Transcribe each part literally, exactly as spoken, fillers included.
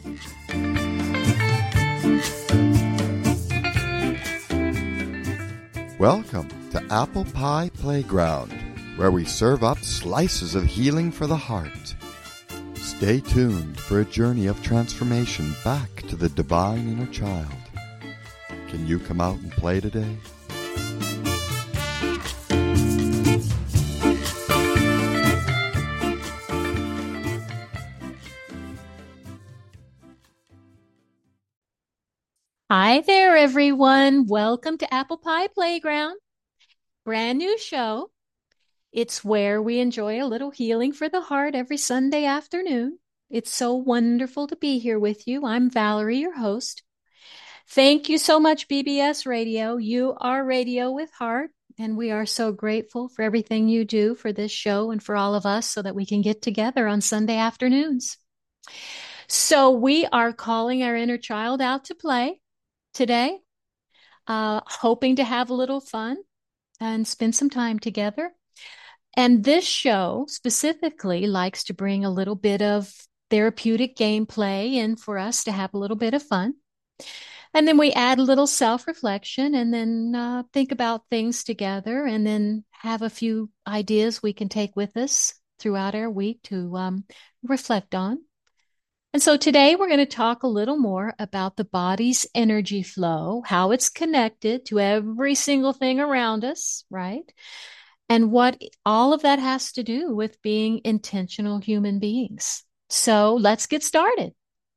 Welcome to Apple Pie Playground, where we serve up slices of healing for the heart. Stay tuned for a journey of transformation back to the divine inner child. Can you come out and play today? Hi there, everyone. Welcome to Apple Pie Playground. Brand new show. It's where we enjoy a little healing for the heart every Sunday afternoon. It's so wonderful to be here with you. I'm Valerie, your host. Thank you so much, B B S Radio. You are Radio with Heart, and we are so grateful for everything you do for this show and for all of us so that we can get together on Sunday afternoons. So we are calling our inner child out to play today, uh, hoping to have a little fun and spend some time together. And this show specifically likes to bring a little bit of therapeutic gameplay in for us to have a little bit of fun. And then we add a little self-reflection and then uh, think about things together and then have a few ideas we can take with us throughout our week to um, reflect on. And so today we're going to talk a little more about the body's energy flow, how it's connected to every single thing around us, right? And what all of that has to do with being intentional human beings. So let's get started.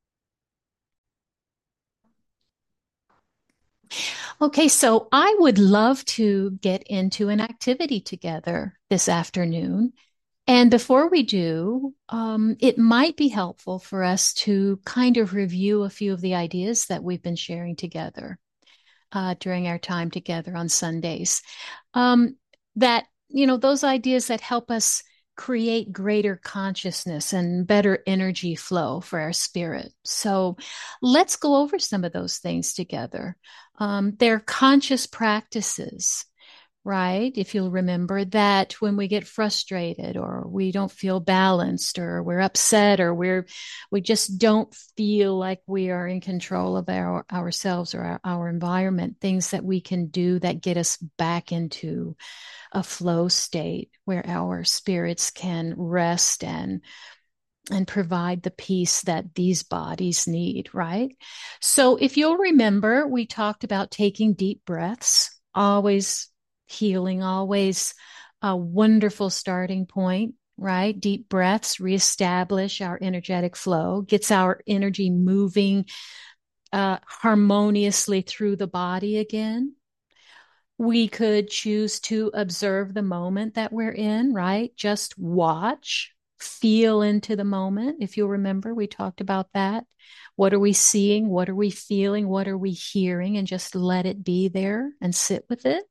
Okay, so I would love to get into an activity together this afternoon. And before we do, um, it might be helpful for us to kind of review a few of the ideas that we've been sharing together uh, during our time together on Sundays. Um, that, you know, those ideas that help us create greater consciousness and better energy flow for our spirit. So let's go over some of those things together. Um, they're conscious practices. Right? If you'll remember that when we get frustrated or we don't feel balanced or we're upset or we're, we just don't feel like we are in control of our, ourselves or our, our environment, things that we can do that get us back into a flow state where our spirits can rest and and provide the peace that these bodies need, right? So if you'll remember, we talked about taking deep breaths, always healing, always a wonderful starting point, right? Deep breaths reestablish our energetic flow, gets our energy moving uh, harmoniously through the body again. We could choose to observe the moment that we're in, right? Just watch, feel into the moment. If you'll remember, we talked about that. What are we seeing? What are we feeling? What are we hearing? And just let it be there and sit with it.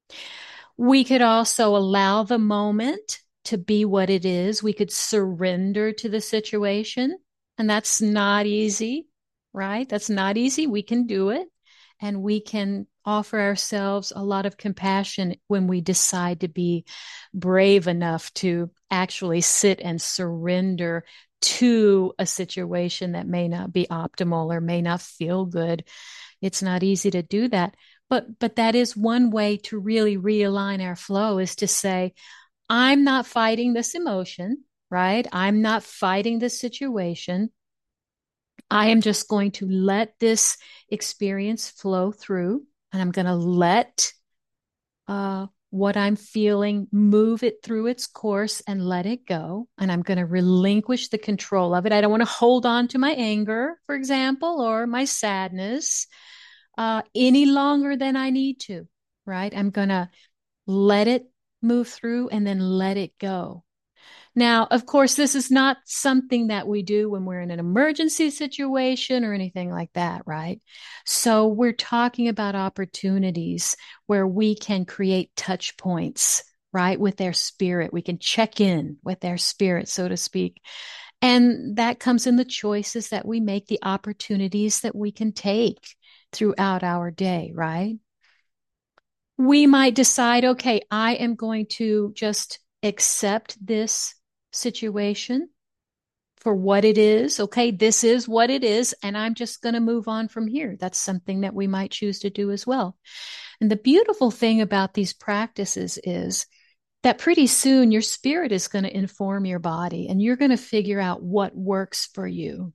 We could also allow the moment to be what it is. We could surrender to the situation, and that's not easy, right? That's not easy. We can do it, and we can offer ourselves a lot of compassion when we decide to be brave enough to actually sit and surrender to a situation that may not be optimal or may not feel good. It's not easy to do that. But but that is one way to really realign our flow, is to say, I'm not fighting this emotion, right? I'm not fighting this situation. I am just going to let this experience flow through, and I'm going to let uh, what I'm feeling move it through its course and let it go. And I'm going to relinquish the control of it. I don't want to hold on to my anger, for example, or my sadness uh, any longer than I need to, right? I'm going to let it move through and then let it go. Now, of course, this is not something that we do when we're in an emergency situation or anything like that, right? So we're talking about opportunities where we can create touch points, right, with their spirit. We can check in with their spirit, so to speak. And that comes in the choices that we make, the opportunities that we can take throughout our day, right? We might decide, okay, I am going to just accept this situation for what it is. Okay, this is what it is, and I'm just going to move on from here. That's something that we might choose to do as well. And the beautiful thing about these practices is that pretty soon your spirit is going to inform your body, and you're going to figure out what works for you.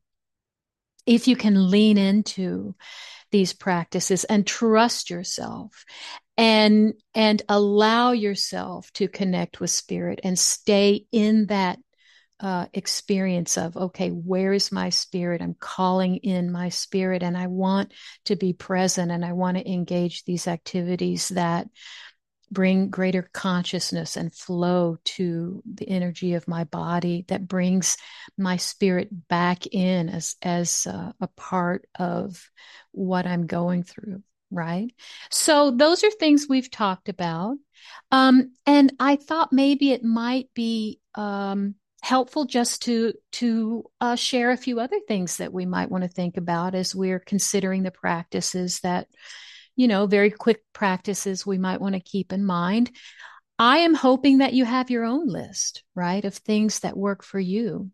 If you can lean into these practices and trust yourself and and allow yourself to connect with spirit and stay in that uh, experience of, okay, where is my spirit? I'm calling in my spirit, and I want to be present, and I want to engage these activities that bring greater consciousness and flow to the energy of my body, that brings my spirit back in as as uh, a part of what I'm going through, right? So those are things we've talked about. Um, and I thought maybe it might be um, helpful just to to uh, share a few other things that we might want to think about as we're considering the practices that, you know, very quick practices we might want to keep in mind. I am hoping that you have your own list, right, of things that work for you,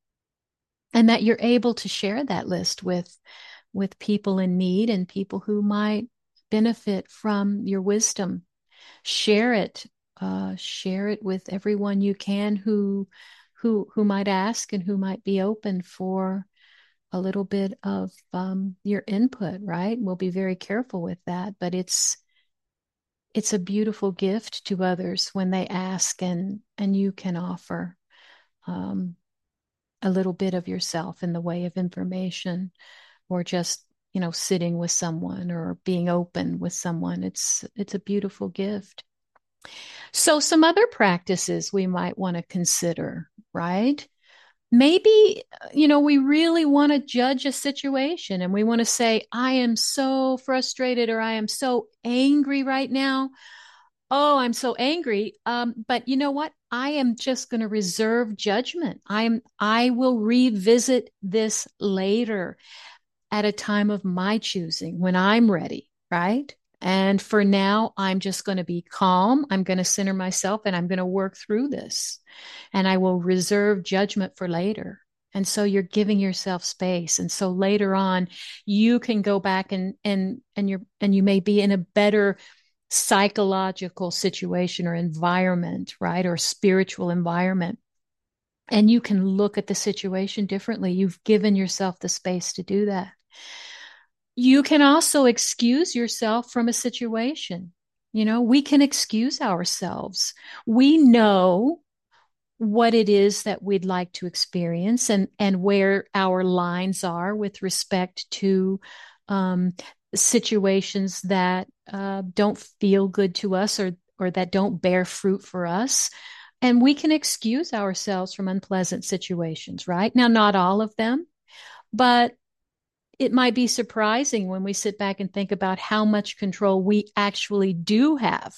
and that you're able to share that list with with people in need and people who might benefit from your wisdom. Share it, uh, share it with everyone you can who who who might ask and who might be open for a little bit of um, your input, right? We'll be very careful with that, but it's it's a beautiful gift to others when they ask, and and you can offer um, a little bit of yourself in the way of information, or just, you know, sitting with someone or being open with someone. It's it's a beautiful gift. So some other practices we might want to consider, right? Maybe, you know, we really want to judge a situation and we want to say, I am so frustrated, or I am so angry right now. Oh, I'm so angry. Um, but you know what? I am just going to reserve judgment. I'm, I will revisit this later at a time of my choosing when I'm ready, right? And for now, I'm just going to be calm. I'm going to center myself, and I'm going to work through this. And I will reserve judgment for later. And so you're giving yourself space. And so later on, you can go back and and and you're and you may be in a better psychological situation or environment, right? Or spiritual environment. And you can look at the situation differently. You've given yourself the space to do that. You can also excuse yourself from a situation. You know, we can excuse ourselves. We know what it is that we'd like to experience, and and where our lines are with respect to um, situations that uh, don't feel good to us, or or that don't bear fruit for us. And we can excuse ourselves from unpleasant situations, right? Now, not all of them, but it might be surprising when we sit back and think about how much control we actually do have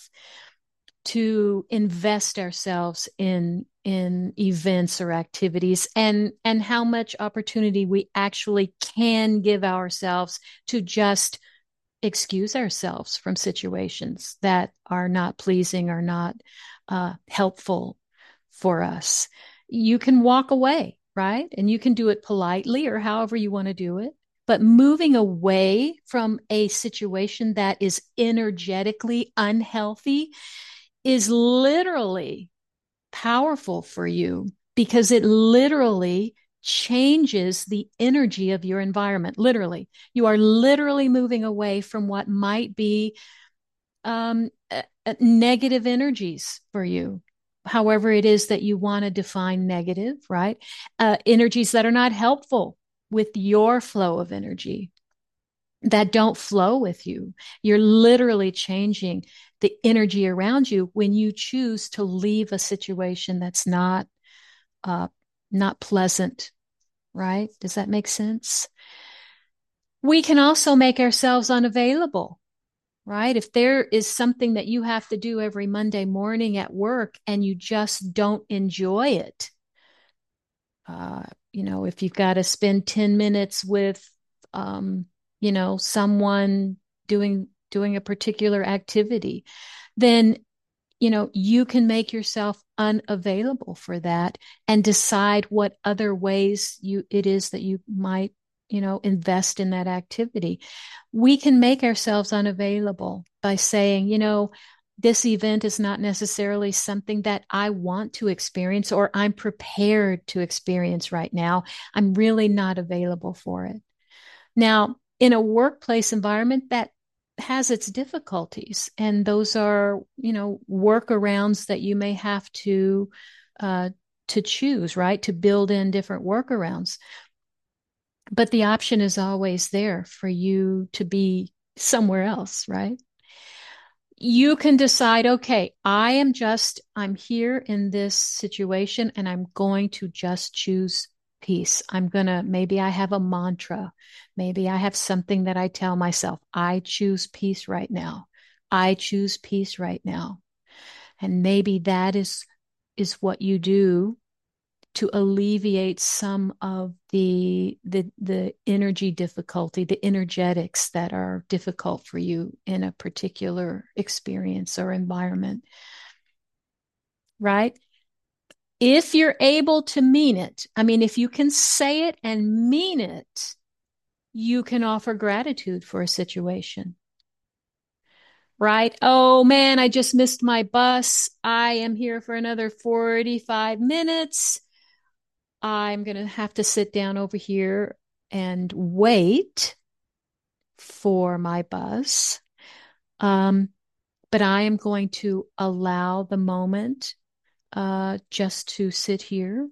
to invest ourselves in in events or activities, and and how much opportunity we actually can give ourselves to just excuse ourselves from situations that are not pleasing or not uh, helpful for us. You can walk away, right? And you can do it politely or however you want to do it. But moving away from a situation that is energetically unhealthy is literally powerful for you, because it literally changes the energy of your environment. Literally, you are literally moving away from what might be um, uh, negative energies for you. However, it is that you want to define negative, right? Uh, energies that are not helpful with your flow of energy, that don't flow with you. You're literally changing the energy around you when you choose to leave a situation that's not uh, not pleasant, right? Does that make sense? We can also make ourselves unavailable, right? If there is something that you have to do every Monday morning at work and you just don't enjoy it, uh, you know, if you've got to spend ten minutes with, um, you know, someone doing doing a particular activity, then you know, you can make yourself unavailable for that and decide what other ways you it is that you might, you know, invest in that activity. We can make ourselves unavailable by saying, you know, this event is not necessarily something that I want to experience or I'm prepared to experience right now. I'm really not available for it. Now, in a workplace environment, that has its difficulties, and those are, you know, workarounds that you may have to uh, to choose, right? To build in different workarounds. But the option is always there for you to be somewhere else, right? You can decide, okay, I am just, I'm here in this situation and I'm going to just choose peace. I'm going to, maybe I have a mantra. Maybe I have something that I tell myself, I choose peace right now. I choose peace right now. And maybe that is, is what you do to alleviate some of the, the the energy difficulty, the energetics that are difficult for you in a particular experience or environment, right? If you're able to mean it, I mean, if you can say it and mean it, you can offer gratitude for a situation, right? Oh man, I just missed my bus. I am here for another forty-five minutes. I'm going to have to sit down over here and wait for my bus. Um, but I am going to allow the moment uh, just to sit here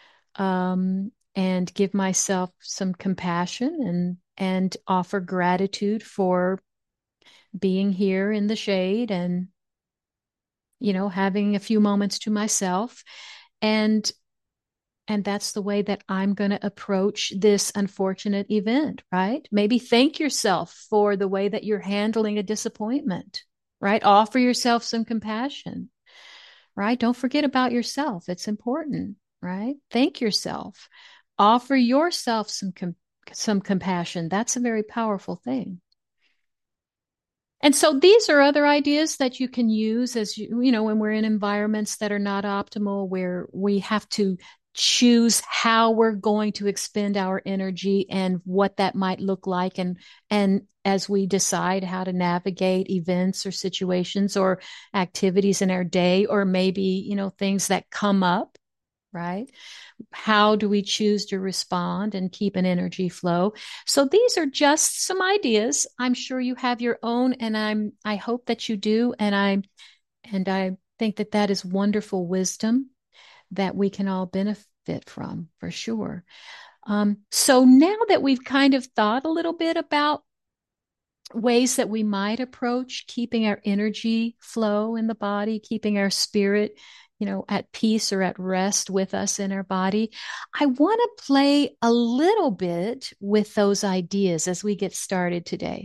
um, and give myself some compassion and and offer gratitude for being here in the shade and, you know, having a few moments to myself. And And that's the way that I'm going to approach this unfortunate event, right? Maybe thank yourself for the way that you're handling a disappointment, right? Offer yourself some compassion, right? Don't forget about yourself. It's important, right? Thank yourself. Offer yourself some com- some compassion. That's a very powerful thing. And so these are other ideas that you can use as you, you know, when we're in environments that are not optimal, where we have to choose how we're going to expend our energy and what that might look like. And, and as we decide how to navigate events or situations or activities in our day, or maybe, you know, things that come up, right? How do we choose to respond and keep an energy flow? So these are just some ideas. I'm sure you have your own, and I'm I hope that you do. And I and I think that that is wonderful wisdom that we can all benefit from, for sure. Um, so now that we've kind of thought a little bit about ways that we might approach keeping our energy flow in the body, keeping our spirit, you know, at peace or at rest with us in our body, I want to play a little bit with those ideas as we get started today.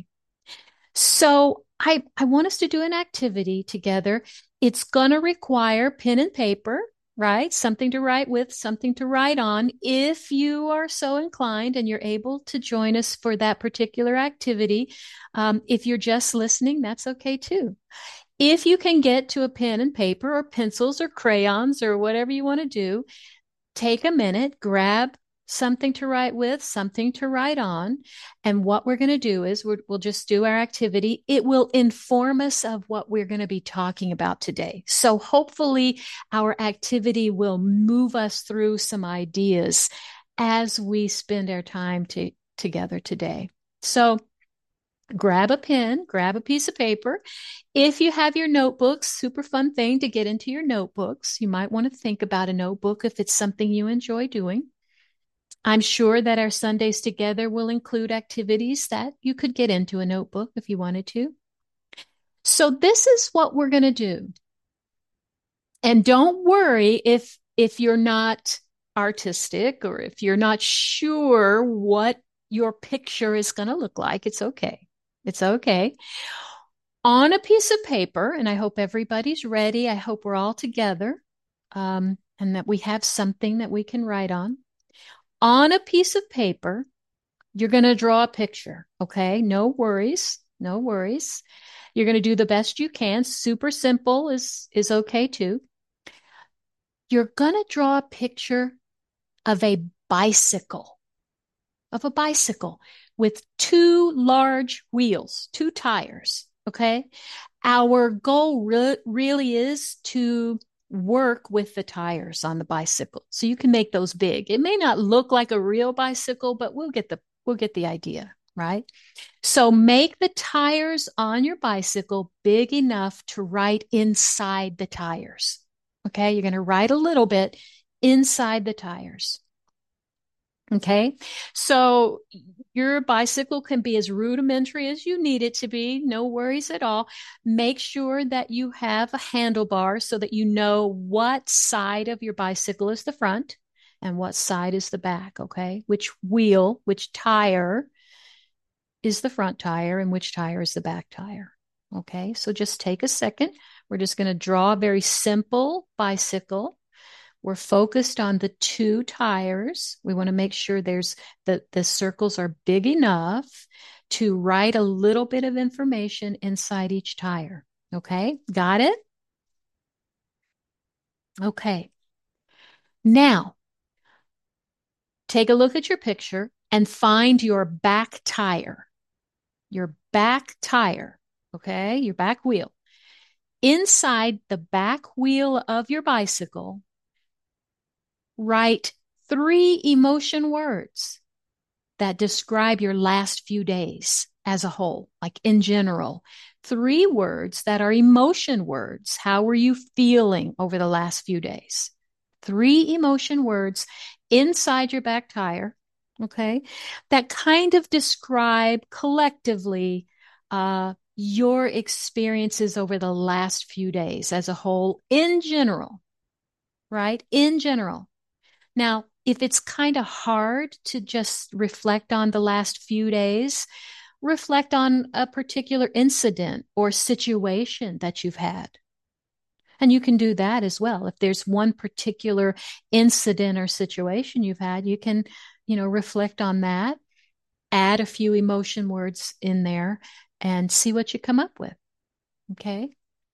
So I, I want us to do an activity together. It's going to require pen and paper, right? Something to write with, something to write on. If you are so inclined and you're able to join us for that particular activity, um, if you're just listening, that's okay too. If you can get to a pen and paper or pencils or crayons or whatever you want to do, take a minute, grab something to write with, something to write on. And what we're going to do is we're, we'll just do our activity. It will inform us of what we're going to be talking about today. So hopefully our activity will move us through some ideas as we spend our time to, together today. So grab a pen, grab a piece of paper. If you have your notebooks, super fun thing to get into your notebooks. You might want to think about a notebook if it's something you enjoy doing. I'm sure that our Sundays together will include activities that you could get into a notebook if you wanted to. So this is what we're going to do. And don't worry if if you're not artistic or if you're not sure what your picture is going to look like. It's okay. It's okay. On a piece of paper, and I hope everybody's ready. I hope we're all together um, and that we have something that we can write on. On a piece of paper, you're going to draw a picture, okay? No worries. No worries. You're going to do the best you can. Super simple is, is okay too. You're going to draw a picture of a bicycle, of a bicycle with two large wheels, two tires. Okay. Our goal re- really is to work with the tires on the bicycle. So you can make those big. It may not look like a real bicycle, but we'll get the, we'll get the idea, right? So make the tires on your bicycle big enough to write inside the tires. Okay. You're going to write a little bit inside the tires. Okay. So your bicycle can be as rudimentary as you need it to be. No worries at all. Make sure that you have a handlebar so that you know what side of your bicycle is the front and what side is the back. Okay. Which wheel, which tire is the front tire and which tire is the back tire. Okay. So just take a second. We're just going to draw a very simple bicycle. We're focused on the two tires. We want to make sure there's the, the circles are big enough to write a little bit of information inside each tire. Okay, got it? Okay. Now, take a look at your picture and find your back tire. Your back tire, okay, your back wheel. Inside the back wheel of your bicycle, write three emotion words that describe your last few days as a whole, like in general. Three words that are emotion words. How were you feeling over the last few days? Three emotion words inside your back tire, okay, that kind of describe collectively uh, your experiences over the last few days as a whole in general, right? In general. Now, if it's kind of hard to just reflect on the last few days, reflect on a particular incident or situation that you've had. And you can do that as well. If there's one particular incident or situation you've had, you can, you know, reflect on that, add a few emotion words in there and see what you come up with. Okay.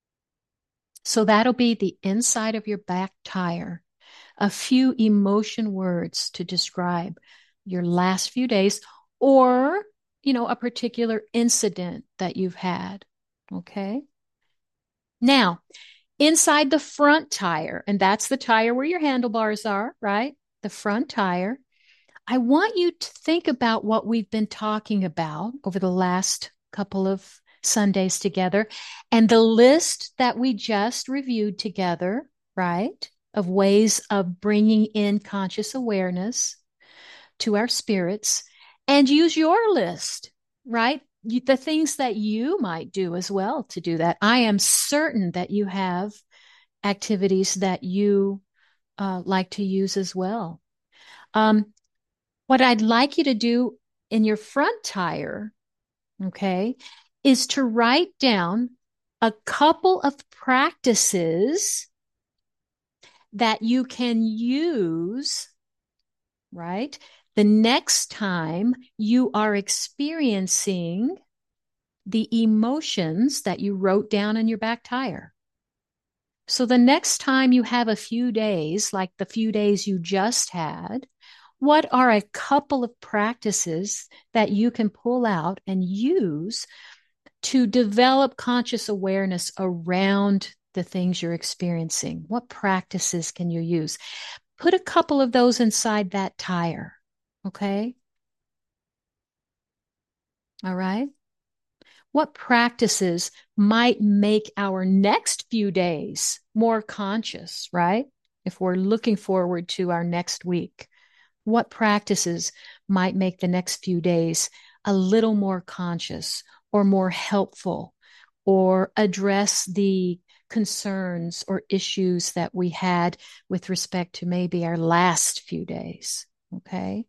So that'll be the inside of your back tire. A few emotion words to describe your last few days or, you know, a particular incident that you've had. Okay. Now, inside the front tire, and that's the tire where your handlebars are, right? The front tire. I want you to think about what we've been talking about over the last couple of Sundays together and the list that we just reviewed together, right? Of ways of bringing in conscious awareness to our spirits and use your list, right? You, the things that you might do as well to do that. I am certain that you have activities that you uh, like to use as well. Um, what I'd like you to do in your front tire, okay, is to write down a couple of practices that you can use, right? The next time you are experiencing the emotions that you wrote down in your back tire. So the next time you have a few days, like the few days you just had, what are a couple of practices that you can pull out and use to develop conscious awareness around the things you're experiencing? What practices can you use? Put a couple of those inside that tire. Okay. All right. What practices might make our next few days more conscious, right? If we're looking forward to our next week, what practices might make the next few days a little more conscious or more helpful or address the concerns or issues that we had with respect to maybe our last few days? Okay.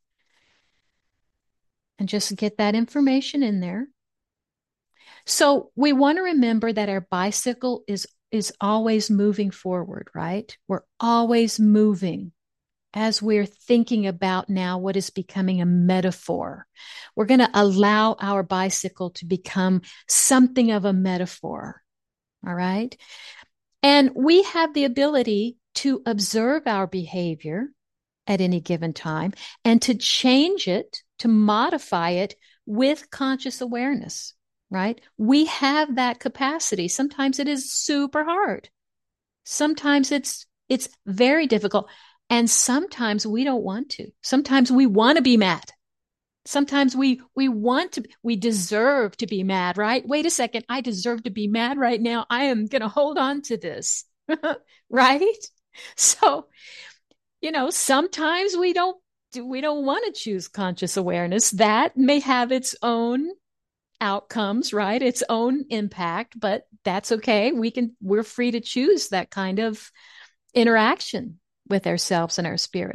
And just get that information in there. So we want to remember that our bicycle is is always moving forward, right? We're always moving. as we're thinking about now what is becoming a metaphor. We're going to allow our bicycle to become something of a metaphor. All right. And we have the ability to observe our behavior at any given time and to change it, to modify it with conscious awareness, right? We have that capacity. Sometimes it is super hard. Sometimes it's it's very difficult. And sometimes we don't want to. Sometimes we want to be mad. Sometimes we we want to, we deserve to be mad, right? Wait a second, I deserve to be mad right now. I am going to hold on to this, right? So, you know, sometimes we don't we don't want to choose conscious awareness. That may have its own outcomes, right? Its own impact, but that's okay. We can, we're free to choose that kind of interaction with ourselves and our spirit.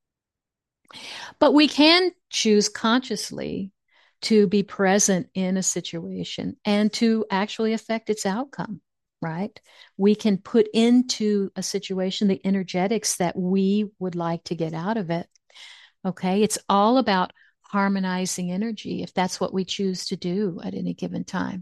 But we can choose consciously to be present in a situation and to actually affect its outcome, right? We can put into a situation the energetics that we would like to get out of it. Okay. It's all about harmonizing energy if that's what we choose to do at any given time.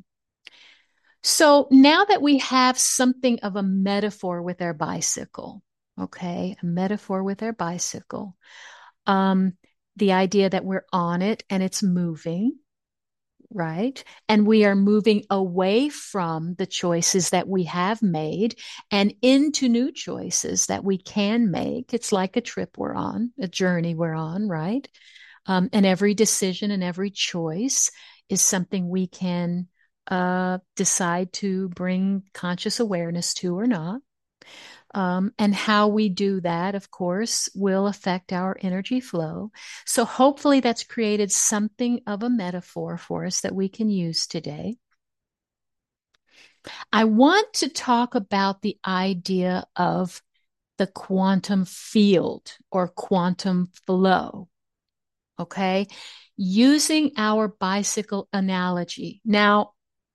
So now that we have something of a metaphor with our bicycle, okay, a metaphor with our bicycle, um, the idea that we're on it and it's moving, right? And we are moving away from the choices that we have made and into new choices that we can make. It's like a trip we're on, a journey we're on, right? Um, and every decision and every choice is something we can uh, decide to bring conscious awareness to or not. Um, and how we do that, of course, will affect our energy flow. So hopefully that's created something of a metaphor for us that we can use today. I want to talk about the idea of the quantum field or quantum flow. Okay. Using our bicycle analogy. Now,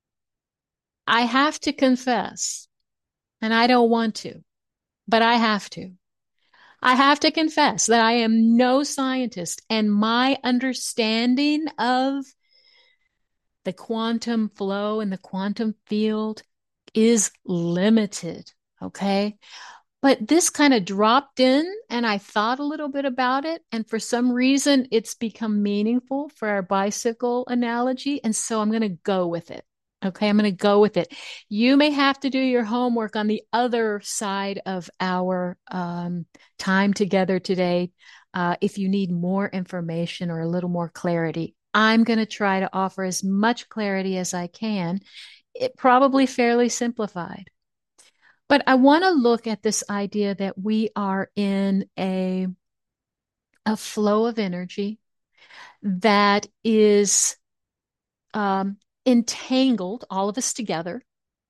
I have to confess, and I don't want to, but I have to. I have to confess that I am no scientist, and my understanding of the quantum flow and the quantum field is limited. Okay. But this kind of dropped in and I thought a little bit about it. And for some reason, it's become meaningful for our bicycle analogy. And so I'm going to go with it. Okay. I'm going to go with it. You may have to do your homework on the other side of our um, time together today. Uh, if you need more information or a little more clarity, I'm going to try to offer as much clarity as I can. It probably fairly simplified. But I want to look at this idea that we are in a, a flow of energy that is um, entangled, all of us together,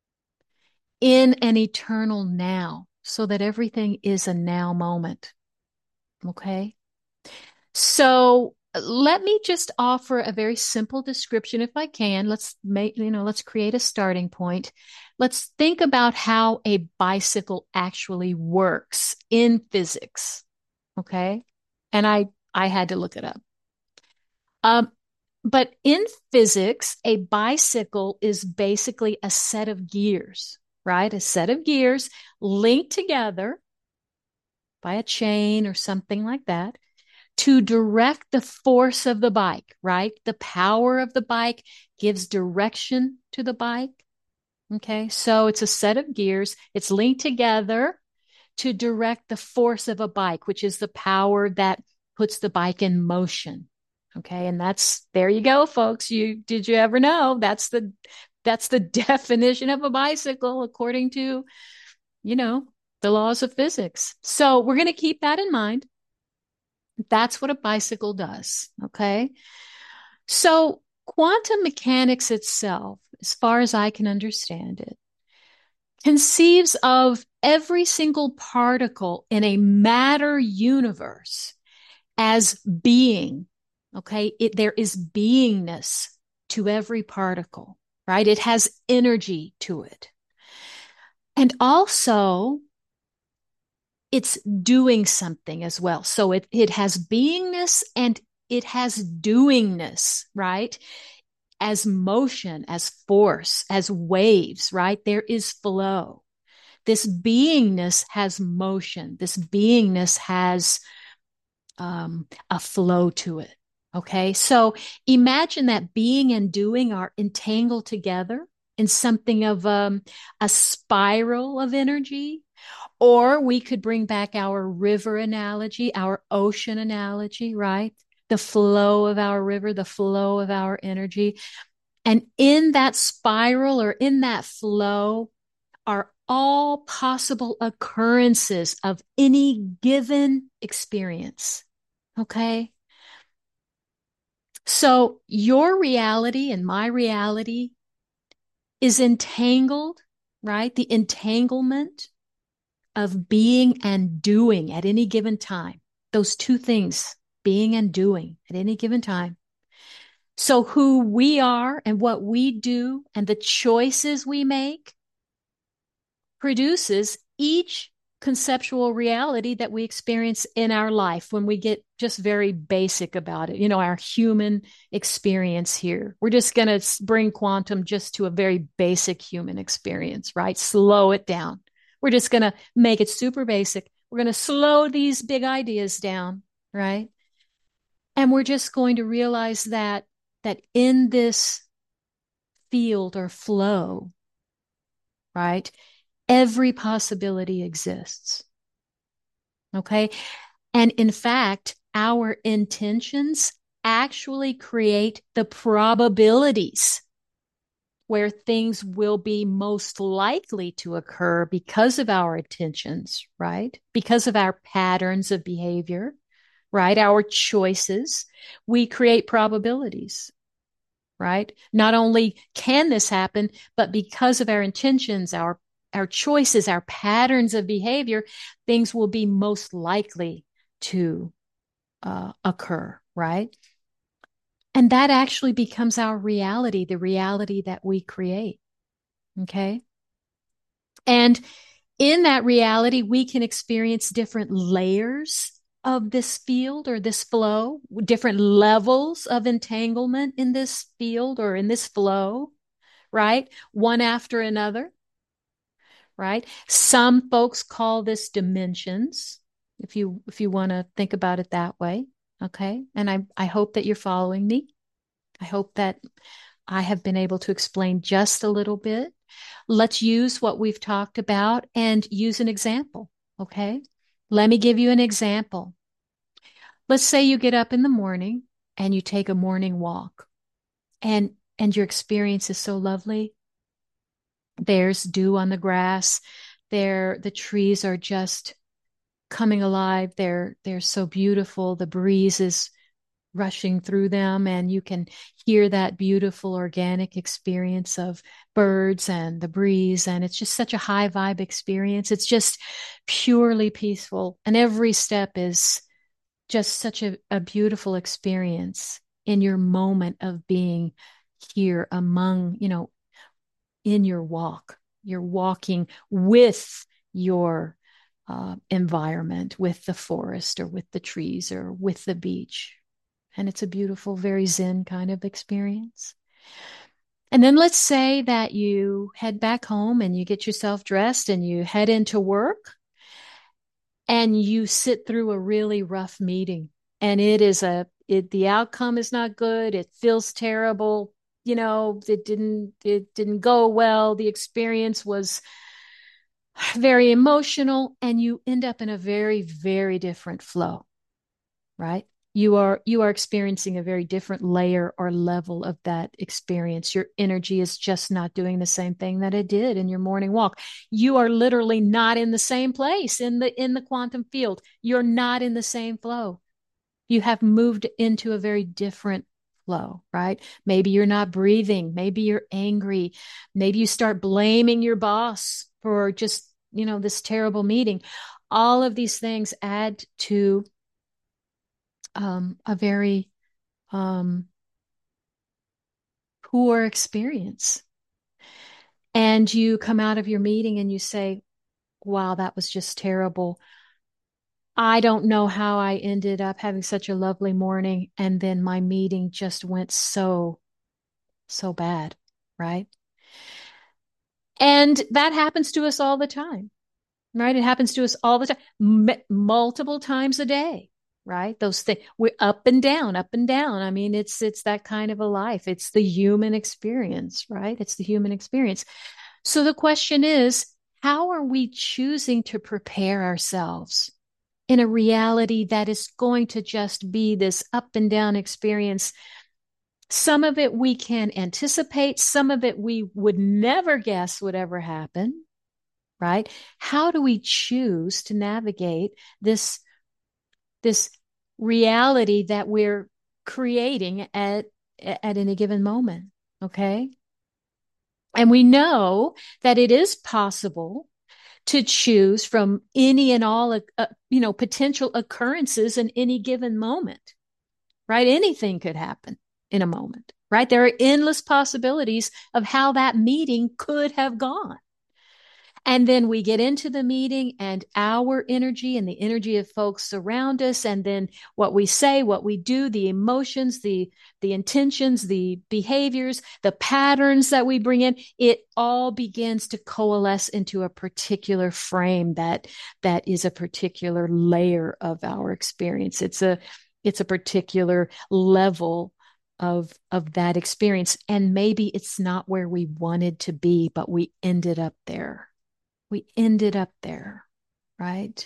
in an eternal now, so that everything is a now moment. Okay? So let me just offer a very simple description if I can. Let's make, you know, let's create a starting point. Let's think about how a bicycle actually works in physics. Okay. And I, I had to look it up. Um, but in physics, a bicycle is basically a set of gears, right? A set of gears linked together by a chain or something like that to direct the force of the bike, right? The power of the bike gives direction to the bike. Okay. So it's a set of gears. It's linked together to direct the force of a bike, which is the power that puts the bike in motion. Okay. And that's, there you go, folks. You, did you ever know that's the, that's the definition of a bicycle according to, you know, the laws of physics. So we're going to keep that in mind. That's what a bicycle does. Okay. So quantum mechanics itself, as far as I can understand it, conceives of every single particle in a matter universe as being. Okay. It, there is beingness to every particle, right? It has energy to it. And also, it's doing something as well. So it, it has beingness and it has doingness, right? As motion, as force, as waves, right? There is flow. This beingness has motion. This beingness has um, a flow to it. Okay. So imagine that being and doing are entangled together in something of um, a spiral of energy. Or we could bring back our river analogy, our ocean analogy, right? The flow of our river, the flow of our energy. And in that spiral or in that flow are all possible occurrences of any given experience. Okay. So your reality and my reality is entangled, right? The entanglement of being and doing at any given time. Those two things, being and doing at any given time. So who we are and what we do and the choices we make produces each conceptual reality that we experience in our life when we get just very basic about it. You know, our human experience here. We're just going to bring quantum just to a very basic human experience, right? Slow it down. We're just going to make it super basic. We're going to slow these big ideas down, right? And we're just going to realize that that in this field or flow, right, every possibility exists. Okay. And in fact, our intentions actually create the probabilities where things will be most likely to occur because of our intentions, right? Because of our patterns of behavior, right? Our choices, we create probabilities, right? Not only can this happen, but because of our intentions, our our choices, our patterns of behavior, things will be most likely to uh, occur, right? And that actually becomes our reality, the reality that we create. Okay. And in that reality, we can experience different layers of this field or this flow, different levels of entanglement in this field or in this flow, right? One after another, right? Some folks call this dimensions, if you if you want to think about it that way. Okay. And I, I hope that you're following me. I hope that I have been able to explain just a little bit. Let's use what we've talked about and use an example. Okay. Let me give you an example. Let's say you get up in the morning and you take a morning walk and, and your experience is so lovely. There's dew on the grass. There, the trees are just coming alive. They're, they're so beautiful. The breeze is rushing through them and you can hear that beautiful organic experience of birds and the breeze. And it's just such a high vibe experience. It's just purely peaceful. And every step is just such a, a beautiful experience in your moment of being here among, you know, in your walk. You're walking with your uh, environment, with the forest or with the trees or with the beach. And it's a beautiful, very Zen kind of experience. And then let's say that you head back home and you get yourself dressed and you head into work and you sit through a really rough meeting. And it is a, it, the outcome is not good. It feels terrible. You know, it didn't, it didn't go well. The experience was very emotional and you end up in a very, very different flow, right? You are you are experiencing a very different layer or level of that experience. Your energy is just not doing the same thing that it did in your morning walk. You are literally not in the same place in the in the quantum field. You're not in the same flow. You have moved into a very different flow, right? Maybe you're not breathing. Maybe you're angry. Maybe you start blaming your boss for just, you know, this terrible meeting. All of these things add to um, a very um, poor experience. And you come out of your meeting and you say, wow, that was just terrible. I don't know how I ended up having such a lovely morning, and then my meeting just went so, so bad, right? And that happens to us all the time, right? It happens to us all the time, m- multiple times a day, right? Those things, we're up and down, up and down. I mean, it's it's that kind of a life. It's the human experience, right? It's the human experience. So the question is, how are we choosing to prepare ourselves in a reality that is going to just be this up and down experience? Some of it we can anticipate, some of it we would never guess would ever happen, right? How do we choose to navigate this, this reality that we're creating at, at any given moment? Okay. And we know that it is possible to choose from any and all, uh, you know, potential occurrences in any given moment, right? Anything could happen in a moment, right? There are endless possibilities of how that meeting could have gone. And then we get into the meeting and our energy and the energy of folks around us, and then what we say, what we do, the emotions, the, the intentions, the behaviors, the patterns that we bring in, it all begins to coalesce into a particular frame that, that is a particular layer of our experience. It's a, it's a particular level of, of that experience. And maybe it's not where we wanted to be, but we ended up there. We ended up there, right?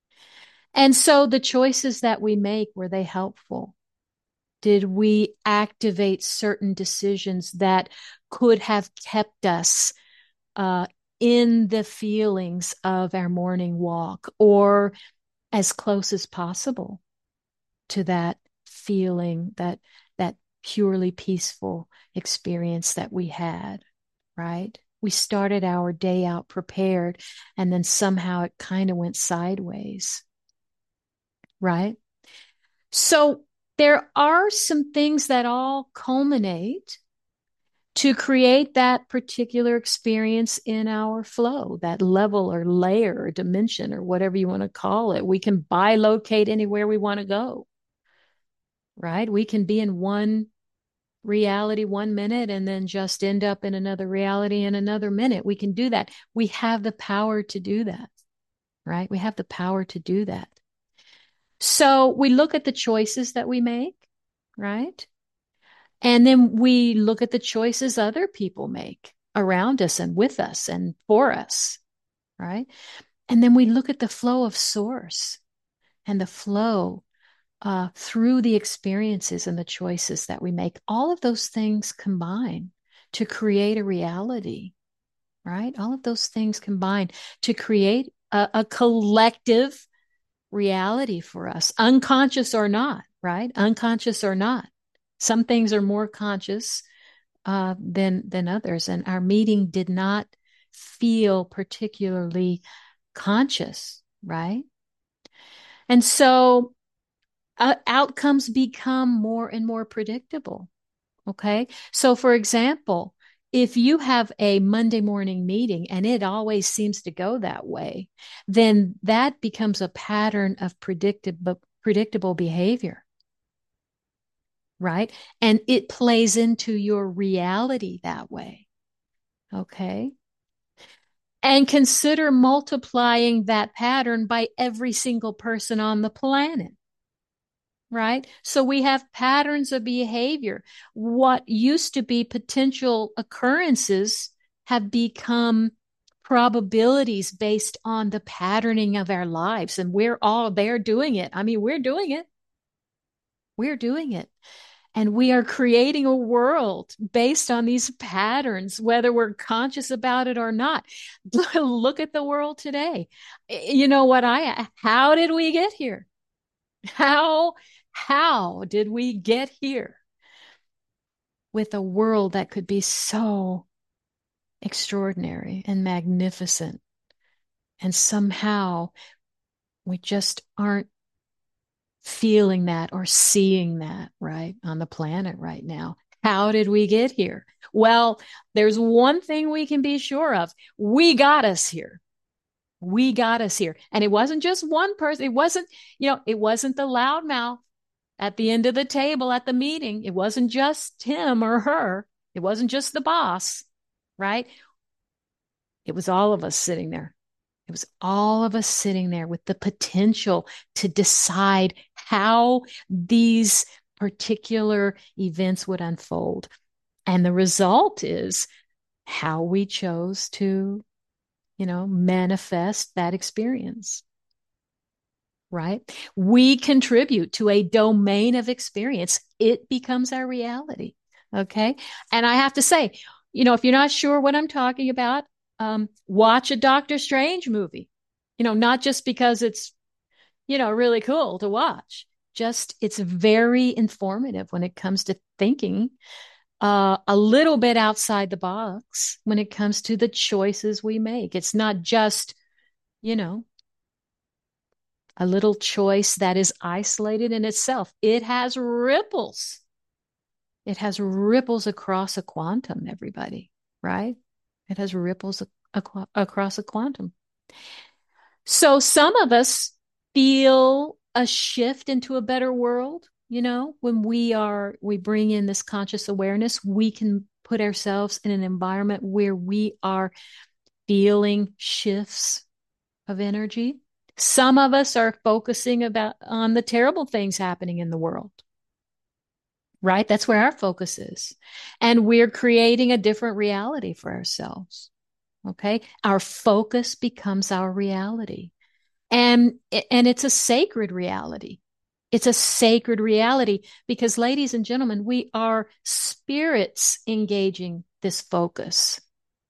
And so the choices that we make, were they helpful? Did we activate certain decisions that could have kept us uh, in the feelings of our morning walk, or as close as possible to that feeling, that, that purely peaceful experience that we had, right? We started our day out prepared, and then somehow it kind of went sideways, right? So there are some things that all culminate to create that particular experience in our flow, that level or layer or dimension or whatever you want to call it. We can bilocate anywhere we want to go, right? We can be in one reality one minute and then just end up in another reality in another minute. We can do that. We have the power to do that, right? We have the power to do that. So we look at the choices that we make, right? And then we look at the choices other people make around us and with us and for us, right? And then we look at the flow of source and the flow uh, through the experiences and the choices that we make. All of those things combine to create a reality, right? All of those things combine to create a, a collective reality for us, unconscious or not, right? Unconscious or not. Some things are more conscious uh, than than others, and our meeting did not feel particularly conscious, right? And so uh, outcomes become more and more predictable. Okay. So, for example, if you have a Monday morning meeting and it always seems to go that way, then that becomes a pattern of predictable, predictable behavior, right? And it plays into your reality that way. Okay. And consider multiplying that pattern by every single person on the planet. Right? So we have patterns of behavior. What used to be potential occurrences have become probabilities based on the patterning of our lives. And we're all there doing it. I mean, we're doing it. We're doing it. And we are creating a world based on these patterns, whether we're conscious about it or not. Look at the world today. You know what I, how did we get here? How, how did we get here with a world that could be so extraordinary and magnificent? And somehow we just aren't feeling that or seeing that, right, on the planet right now. How did we get here? Well, there's one thing we can be sure of. We got us here. We got us here. And it wasn't just one person. It wasn't, you know, it wasn't the loudmouth at the end of the table at the meeting. It wasn't just him or her. It wasn't just the boss, right? It was all of us sitting there. It was all of us sitting there with the potential to decide how these particular events would unfold. And the result is how we chose to, you know, manifest that experience. Right? We contribute to a domain of experience. It becomes our reality. Okay. And I have to say, you know, if you're not sure what I'm talking about, um, watch a Doctor Strange movie, you know, not just because it's, you know, really cool to watch, just it's very informative when it comes to thinking uh, a little bit outside the box when it comes to the choices we make. It's not just, you know, a little choice that is isolated in itself. It has ripples. It has ripples across a quantum, everybody, right? It has ripples ac- across a quantum. So some of us feel a shift into a better world. You know, when we are, we bring in this conscious awareness, we can put ourselves in an environment where we are feeling shifts of energy. Some of us are focusing about on the terrible things happening in the world, right? That's where our focus is. And we're creating a different reality for ourselves. Okay. Our focus becomes our reality. And, and it's a sacred reality. It's a sacred reality because, ladies and gentlemen, we are spirits engaging this focus.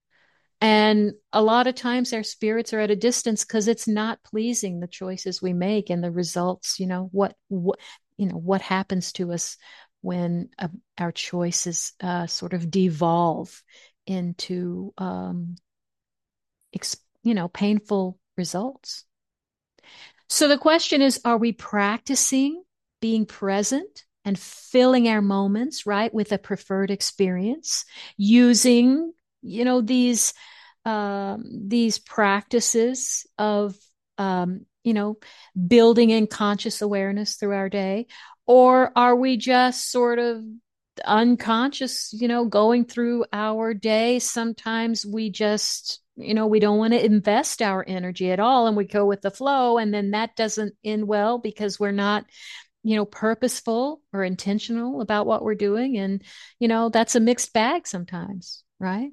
And a lot of times our spirits are at a distance because it's not pleasing, the choices we make and the results, you know, what, what you know, what happens to us when uh, our choices uh, sort of devolve into, um, ex- you know, painful results. So the question is, are we practicing being present and filling our moments, right, with a preferred experience using, you know, these um, these practices of, um, you know, building in conscious awareness through our day? Or are we just sort of unconscious, you know, going through our day? Sometimes we just, you know, we don't want to invest our energy at all and we go with the flow. And then that doesn't end well because we're not, you know, purposeful or intentional about what we're doing. And, you know, that's a mixed bag sometimes, right?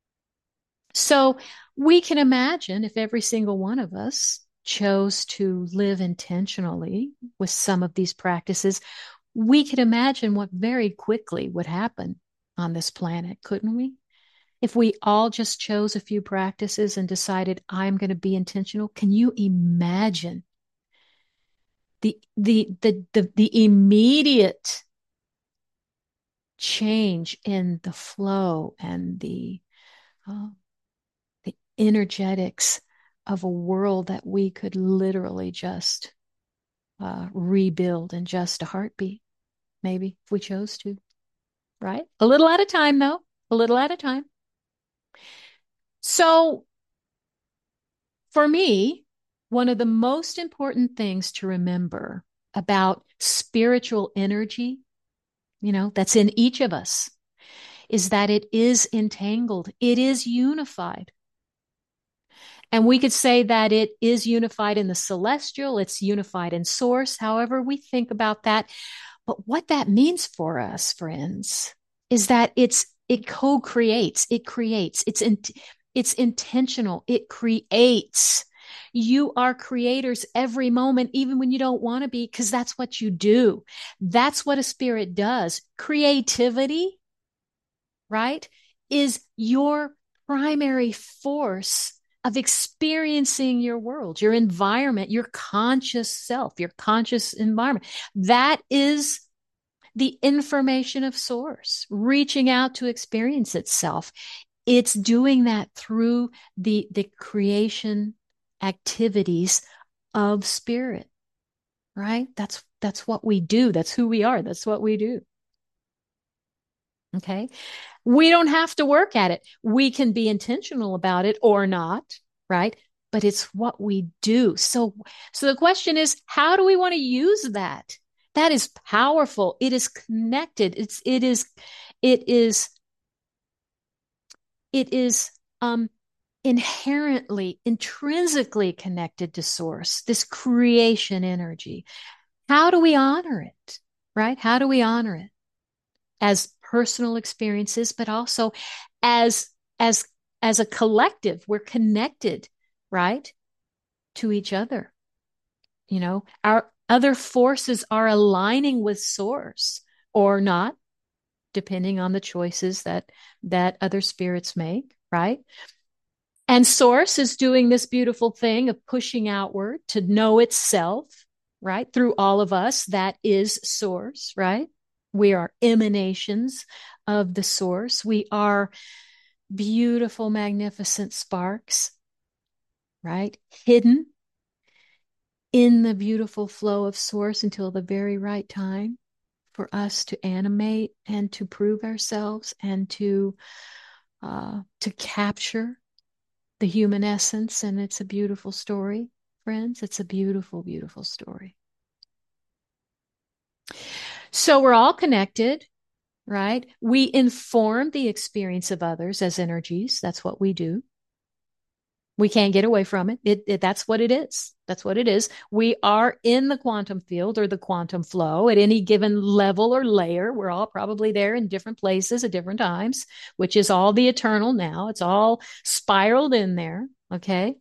So we can imagine if every single one of us chose to live intentionally with some of these practices, we could imagine what very quickly would happen on this planet, couldn't we? If we all just chose a few practices and decided, I'm going to be intentional, can you imagine the the the the, the immediate change in the flow and the uh, the energetics of a world that we could literally just uh, rebuild in just a heartbeat, maybe if we chose to, right? A little at a time, though, a little at a time. So for me, one of the most important things to remember about spiritual energy, you know, that's in each of us, is that it is entangled, it is unified. And we could say that it is unified in the celestial, it's unified in source, however we think about that. But what that means for us, friends, is that it's it co-creates, it creates, it's in, it's intentional, it creates. You are creators every moment, even when you don't want to be, because that's what you do. That's what a spirit does. Creativity, right, is your primary force of experiencing your world, your environment, your conscious self, your conscious environment. That is the information of source reaching out to experience itself. It's doing that through the, the creation activities of spirit, right? That's, that's what we do. That's who we are. That's what we do. Okay. We don't have to work at it. We can be intentional about it or not, right? but it's what we do. So, so the question is, how do we want to use that? That is powerful. It is connected. It's, it is, it is, it is, um, inherently, intrinsically connected to source, this creation energy. How do we honor it, right? How do we honor it as personal experiences, but also as, as, as a collective? We're connected, right, to each other. You know, our other forces are aligning with source or not, depending on the choices that, that other spirits make, right? And source is doing this beautiful thing of pushing outward to know itself, right? Through all of us, that is source, right? We are emanations of the source. We are beautiful, magnificent sparks, right? Hidden in the beautiful flow of source until the very right time for us to animate and to prove ourselves and to, uh, to capture the human essence. And it's a beautiful story, friends. It's a beautiful, beautiful story. So we're all connected, right? We inform the experience of others as energies. That's what we do. We can't get away from it. It, it. That's what it is. That's what it is. We are in the quantum field or the quantum flow at any given level or layer. We're all probably there in different places at different times, which is all the eternal now. It's all spiraled in there. Okay.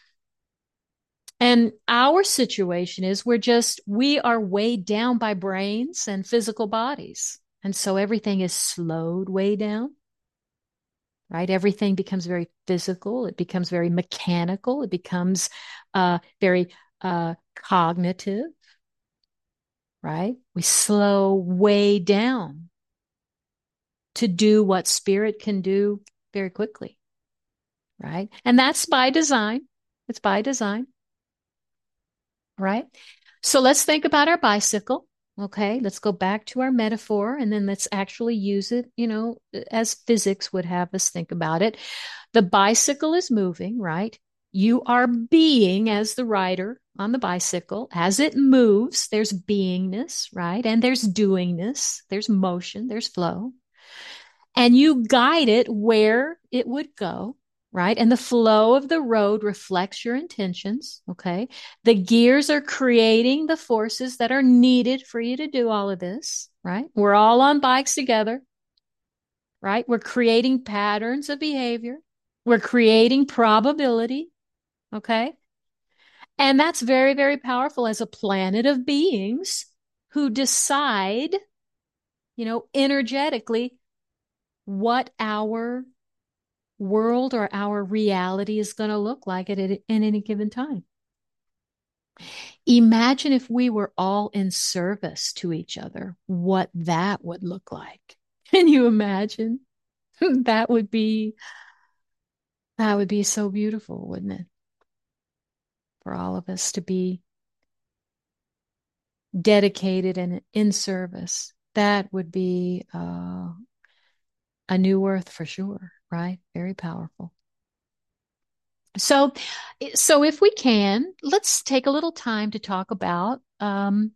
And our situation is we're just, we are weighed down by brains and physical bodies. And so everything is slowed way down. Right? Everything becomes very physical. It becomes very mechanical. It becomes uh, very uh, cognitive, right? We slow way down to do what spirit can do very quickly, right? And that's by design. It's by design, right? So let's think about our bicycle. Okay, let's go back to our metaphor and then let's actually use it, you know, as physics would have us think about it. The bicycle is moving, right? You are being as the rider on the bicycle. As it moves, there's beingness, right? And there's doingness, there's motion, there's flow. And you guide it where it would go, right? And the flow of the road reflects your intentions, okay? The gears are creating the forces that are needed for you to do all of this, right? We're all on bikes together, right? We're creating patterns of behavior. We're creating probability, okay? And that's very, very powerful as a planet of beings who decide, you know, energetically what our world or our reality is going to look like at, at any given time. Imagine if we were all in service to each other, what that would look like. Can you imagine? That would be, that would be so beautiful, wouldn't it? For all of us to be dedicated and in service. That would be uh, a new earth for sure, right? Very powerful. So, so if we can, let's take a little time to talk about um,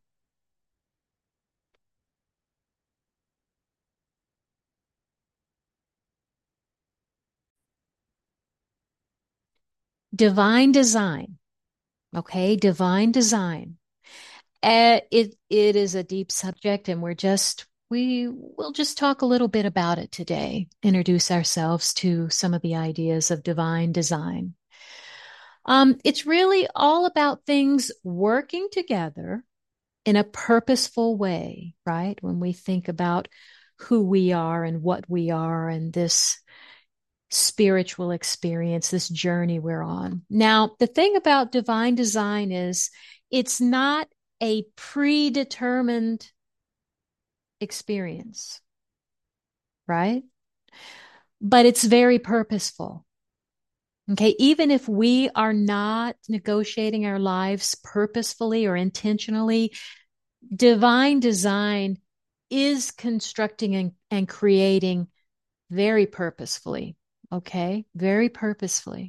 divine design. Okay, divine design. Uh, it it is a deep subject, and we're just we will just talk a little bit about it today. Introduce ourselves to some of the ideas of divine design. Um, it's really all about things working together in a purposeful way, right? When we think about who we are and what we are and this spiritual experience, this journey we're on. Now, the thing about divine design is it's not a predetermined experience, right? But it's very purposeful. Okay, even if we are not negotiating our lives purposefully or intentionally, divine design is constructing and, and creating very purposefully. Okay, very purposefully.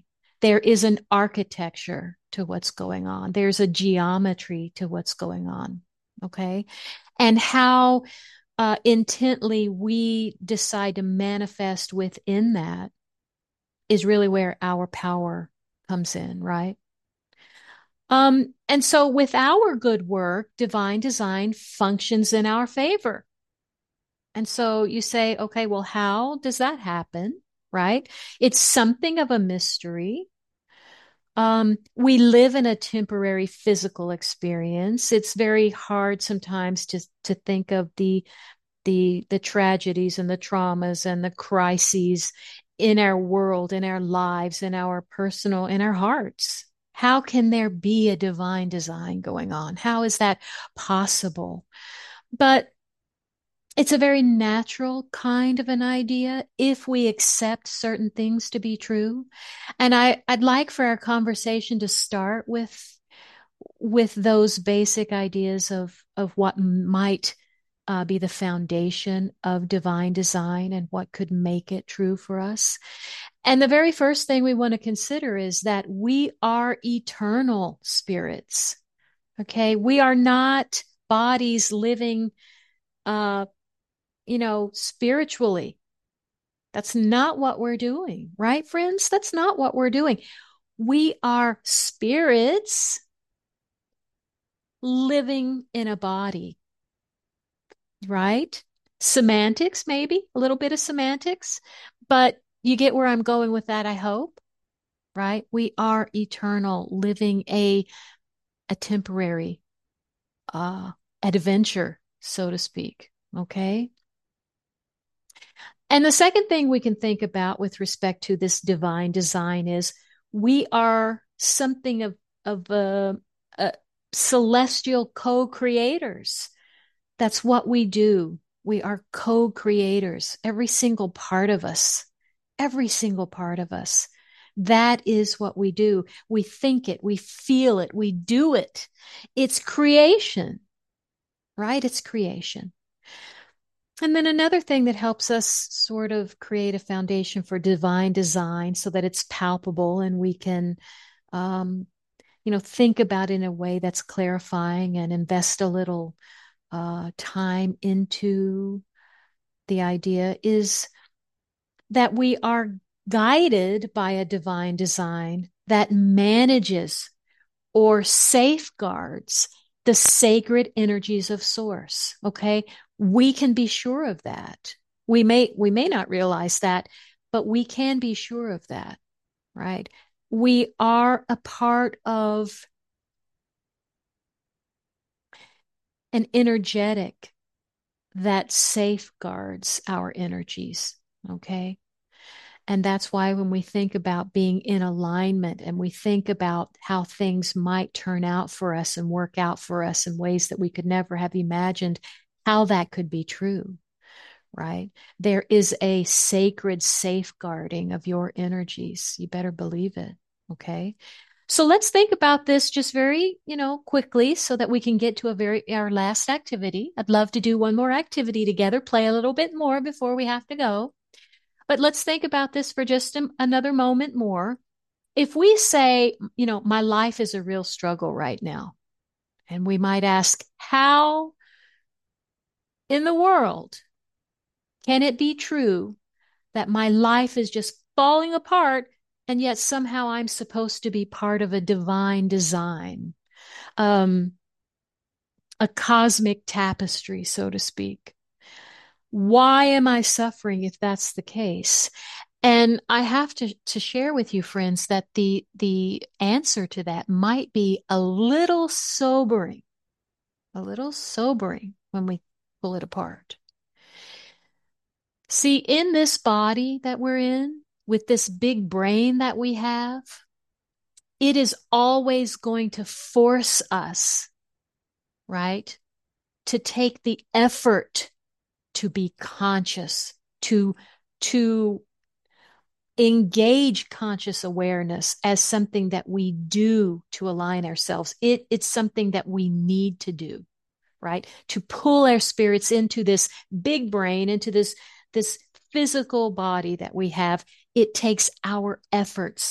There is an architecture to what's going on. There's a geometry to what's going on. Okay. And how uh, intently we decide to manifest within that is really where our power comes in, right? Um, and so with our good work, divine design functions in our favor. And so you say, okay, well, how does that happen? Right? It's something of a mystery. Um, we live in a temporary physical experience. It's very hard sometimes to to think of the the the tragedies and the traumas and the crises in our world, in our lives, in our personal, in our hearts. How can there be a divine design going on? How is that possible? But it's a very natural kind of an idea if we accept certain things to be true. And I, I'd like for our conversation to start with with those basic ideas of of what might uh, be the foundation of divine design and what could make it true for us. And the very first thing we want to consider is that we are eternal spirits. Okay, we are not bodies living, uh, you know, spiritually. That's not what we're doing, right, friends? That's not what we're doing. We are spirits living in a body, right? Semantics, maybe a little bit of semantics, but you get where I'm going with that, I hope, right? We are eternal, living a a temporary uh adventure, so to speak, okay? And the second thing we can think about with respect to this divine design is we are something of of a, a celestial co-creators. That's what we do. We are co-creators, every single part of us, every single part of us. That is what we do. We think it, we feel it, we do it. It's creation, right? It's creation. And then another thing that helps us sort of create a foundation for divine design so that it's palpable and we can, um, you know, think about it in a way that's clarifying and invest a little uh, time into the idea is that we are guided by a divine design that manages or safeguards the sacred energies of source. Okay. We can be sure of that. We may, we may not realize that, but we can be sure of that, right? We are a part of an energetic that safeguards our energies. Okay. And that's why when we think about being in alignment and we think about how things might turn out for us and work out for us in ways that we could never have imagined, how that could be true, right? There is a sacred safeguarding of your energies. You better believe it. Okay. So let's think about this just very, you know, quickly so that we can get to a very, our last activity. I'd love to do one more activity together, play a little bit more before we have to go. But let's think about this for just a, another moment more. If we say, you know, my life is a real struggle right now, and we might ask, how in the world can it be true that my life is just falling apart and yet somehow I'm supposed to be part of a divine design, um, a cosmic tapestry, so to speak? Why am I suffering if that's the case? And I have to, to share with you, friends, that the, the answer to that might be a little sobering, a little sobering when we pull it apart. See, in this body that we're in, with this big brain that we have, it is always going to force us, right, to take the effort to be conscious, to, to engage conscious awareness as something that we do to align ourselves. It, it's something that we need to do, right? To pull our spirits into this big brain, into this, this physical body that we have. It takes our efforts,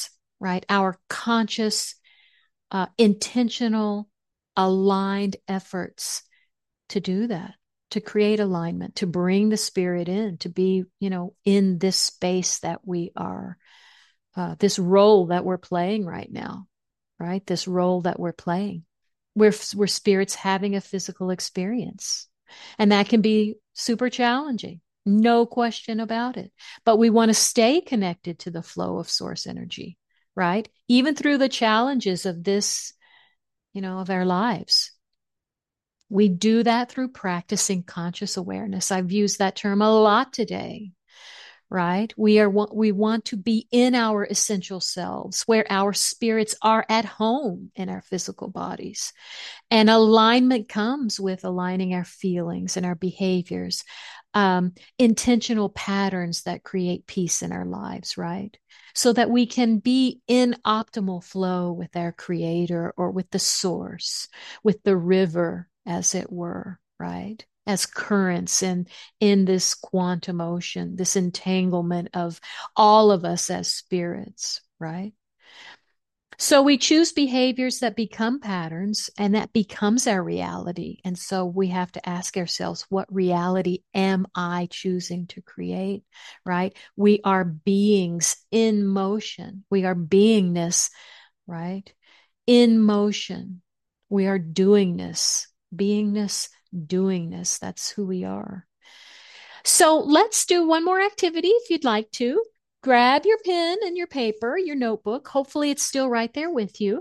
right? Our conscious, uh, intentional, aligned efforts to do that, to create alignment, to bring the spirit in, to be, you know, in this space that we are, uh, this role that we're playing right now, right? This role that we're playing. We're, we're spirits having a physical experience. And that can be super challenging. No question about it. But we want to stay connected to the flow of source energy, right? Even through the challenges of this, you know, of our lives. We do that through practicing conscious awareness. I've used that term a lot today, right? We are, we want to be in our essential selves where our spirits are at home in our physical bodies. And alignment comes with aligning our feelings and our behaviors, um, intentional patterns that create peace in our lives, right? So that we can be in optimal flow with our creator or with the source, with the river, as it were, right? As currents in, in this quantum ocean, this entanglement of all of us as spirits, right? So we choose behaviors that become patterns, and that becomes our reality. And so we have to ask ourselves, what reality am I choosing to create, right? We are beings in motion. We are beingness, right? In motion. We are doingness, beingness, doingness. That's who we are. So let's do one more activity if you'd like to. Grab your pen and your paper, your notebook. Hopefully it's still right there with you.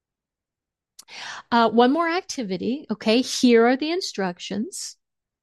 Uh, one more activity. Okay, here are the instructions.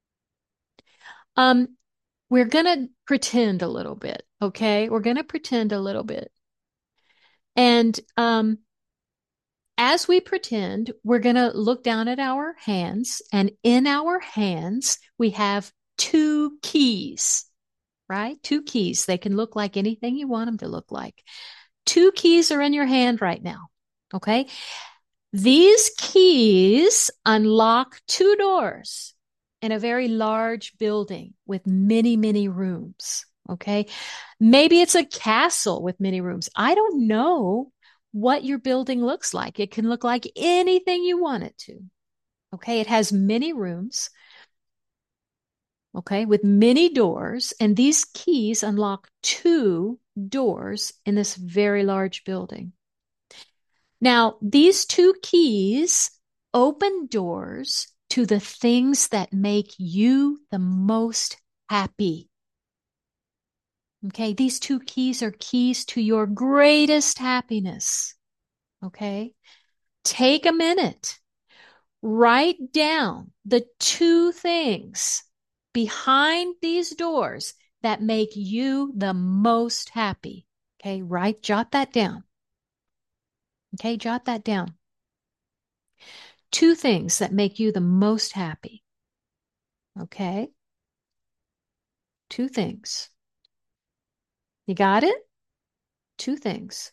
Um, we're going to pretend a little bit. Okay, we're going to pretend a little bit. And um, as we pretend, we're going to look down at our hands, and in our hands, we have two keys. Right? Two keys. They can look like anything you want them to look like. Two keys are in your hand right now. Okay. These keys unlock two doors in a very large building with many, many rooms. Okay. Maybe it's a castle with many rooms. I don't know what your building looks like. It can look like anything you want it to. Okay. It has many rooms. Okay, with many doors, and these keys unlock two doors in this very large building. Now, these two keys open doors to the things that make you the most happy. Okay, these two keys are keys to your greatest happiness. Okay, take a minute, write down the two things behind these doors that make you the most happy. Okay, write, jot that down. Okay, jot that down. Two things that make you the most happy. Okay, two things. You got it? Two things.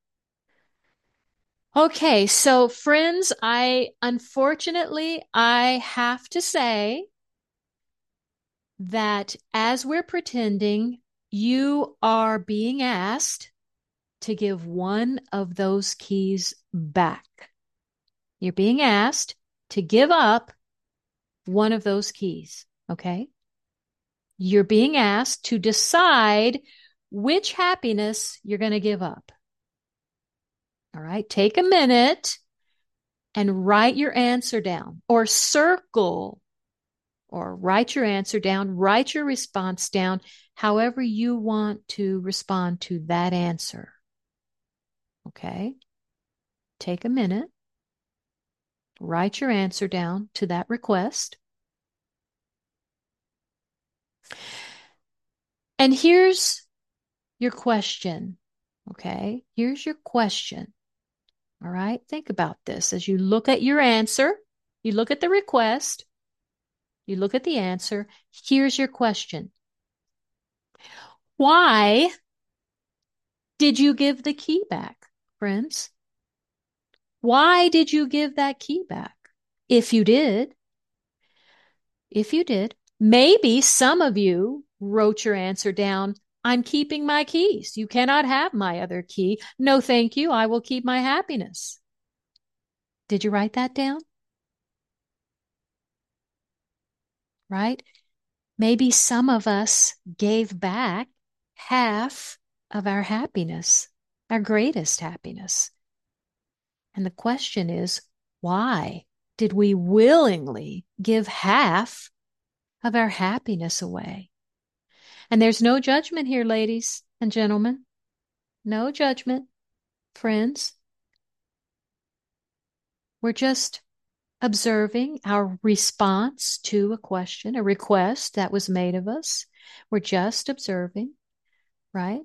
Okay, so friends, I unfortunately, I have to say that as we're pretending, you are being asked to give one of those keys back. You're being asked to give up one of those keys, okay? You're being asked to decide which happiness you're going to give up. All right, take a minute and write your answer down, or circle, or write your answer down, write your response down, however you want to respond to that answer. Okay, take a minute, write your answer down to that request. And here's your question. Okay, here's your question. All right, think about this as you look at your answer, you look at the request, you look at the answer. Here's your question. Why did you give the key back, friends? Why did you give that key back? If you did, if you did, maybe some of you wrote your answer down I'm keeping my keys. You cannot have my other key. No, thank you. I will keep my happiness. Did you write that down? Right? Maybe some of us gave back half of our happiness, our greatest happiness. And the question is, why did we willingly give half of our happiness away? And there's no judgment here, ladies and gentlemen. No judgment, friends. We're just observing our response to a question, a request that was made of us. We're just observing, right?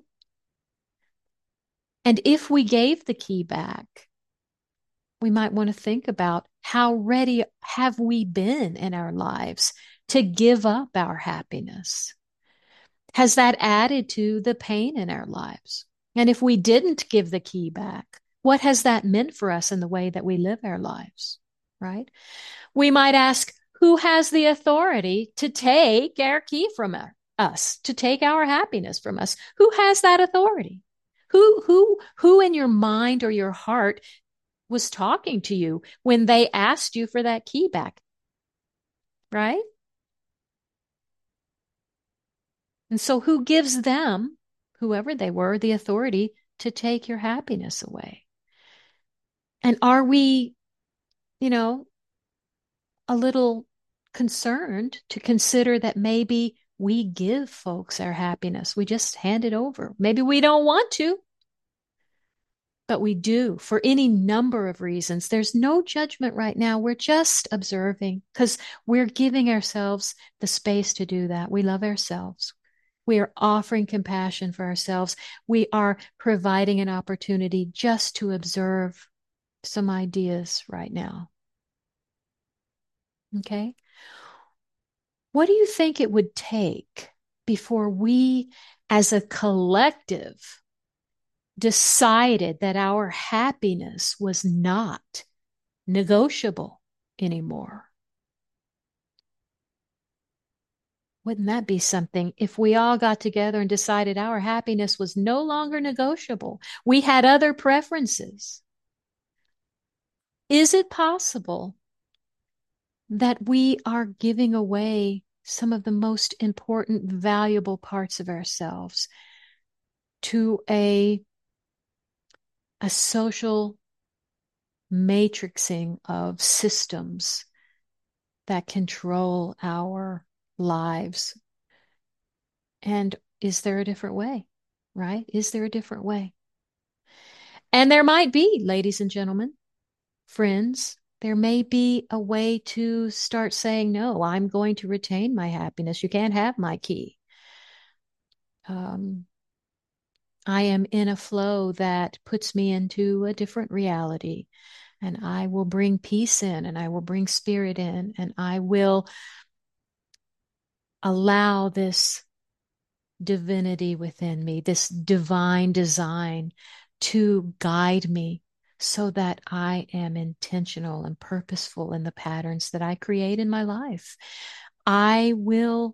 And if we gave the key back, we might want to think about how ready have we been in our lives to give up our happiness? Has that added to the pain in our lives? And if we didn't give the key back, what has that meant for us in the way that we live our lives, right? We might ask, who has the authority to take our key from our, us, to take our happiness from us? Who has that authority? Who, who, who in your mind or your heart was talking to you when they asked you for that key back, right? And so who gives them, whoever they were, the authority to take your happiness away? And are we, you know, a little concerned to consider that maybe we give folks our happiness? We just hand it over. Maybe we don't want to, but we do for any number of reasons. There's no judgment right now. We're just observing because we're giving ourselves the space to do that. We love ourselves. We are offering compassion for ourselves. We are providing an opportunity just to observe some ideas right now. Okay? What do you think it would take before we, as a collective, decided that our happiness was not negotiable anymore? Wouldn't that be something if we all got together and decided our happiness was no longer negotiable? We had other preferences. Is it possible that we are giving away some of the most important, valuable parts of ourselves to a, a social matrixing of systems that control our lives? And is there a different way, right? Is there a different way? And there might be, ladies and gentlemen, friends, there may be a way to start saying, no, I'm going to retain my happiness. You can't have my key. Um, I am in a flow that puts me into a different reality, and I will bring peace in, and I will bring spirit in, and I will allow this divinity within me, this divine design to guide me so that I am intentional and purposeful in the patterns that I create in my life. I will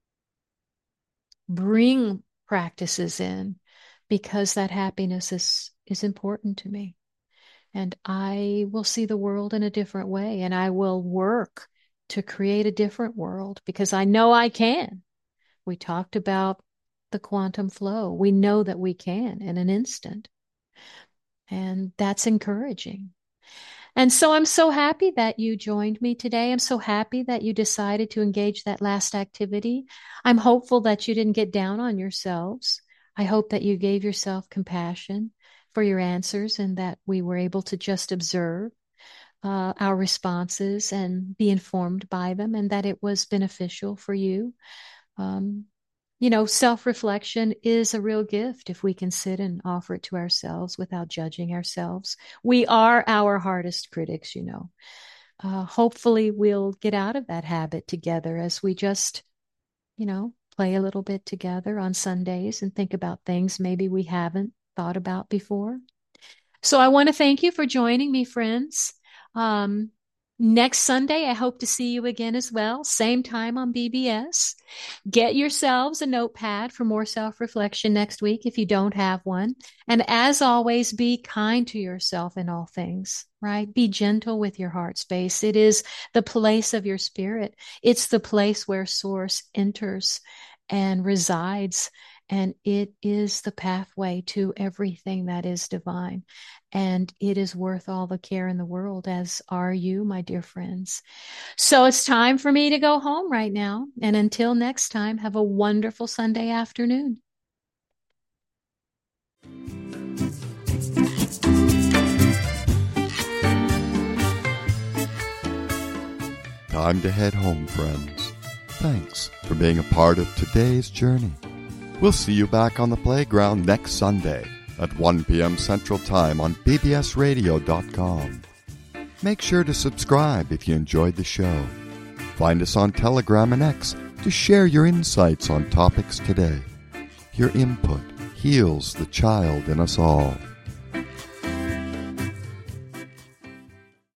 bring practices in because that happiness is, is important to me. And I will see the world in a different way, and I will work to create a different world because I know I can. We talked about the quantum flow. We know that we can in an instant. And that's encouraging. And so I'm so happy that you joined me today. I'm so happy that you decided to engage that last activity. I'm hopeful that you didn't get down on yourselves. I hope that you gave yourself compassion for your answers and that we were able to just observe uh, our responses and be informed by them, and that it was beneficial for you. Um, you know, self-reflection is a real gift if we can sit and offer it to ourselves without judging ourselves. We are our hardest critics, you know. Uh, hopefully we'll get out of that habit together as we just, you know, play a little bit together on Sundays and think about things maybe we haven't thought about before. So I want to thank you for joining me, friends. Um, Next Sunday, I hope to see you again as well. Same time on B B S. Get yourselves a notepad for more self-reflection next week if you don't have one. And as always, be kind to yourself in all things, right? Be gentle with your heart space. It is the place of your spirit. It's the place where Source enters and resides. And it is the pathway to everything that is divine. And it is worth all the care in the world, as are you, my dear friends. So it's time for me to go home right now. And until next time, have a wonderful Sunday afternoon. Time to head home, friends. Thanks for being a part of today's journey. We'll see you back on the playground next Sunday at one p.m. Central Time on b b s radio dot com. Make sure to subscribe if you enjoyed the show. Find us on Telegram and X to share your insights on topics today. Your input heals the child in us all.